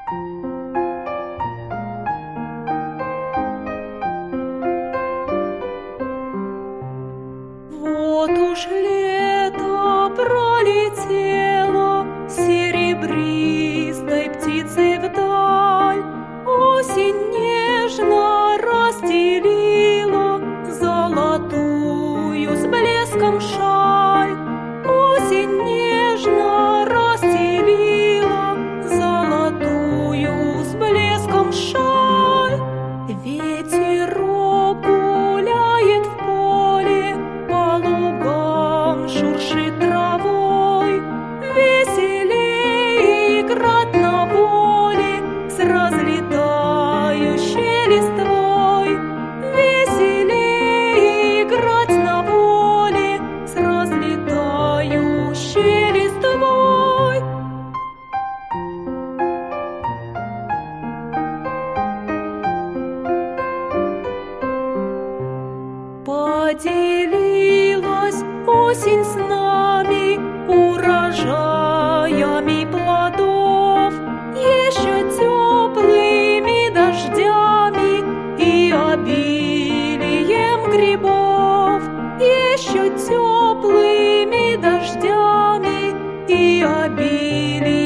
Вот уж лето пролетело серебристой птицей вдаль, осень нежно расстелила золотую с блеском шаль. Осень нежно расстелила золотую с блеском шаль. Ветерок гуляет в поле, по лугам шуршит травой. Веселей играть на воле с разлетающей листвой. Веселей играть на воле с разлетающей листвой. Поделилась осень с нами урожаями плодов, еще теплыми дождями и обилием грибов, еще теплыми дождями и обилием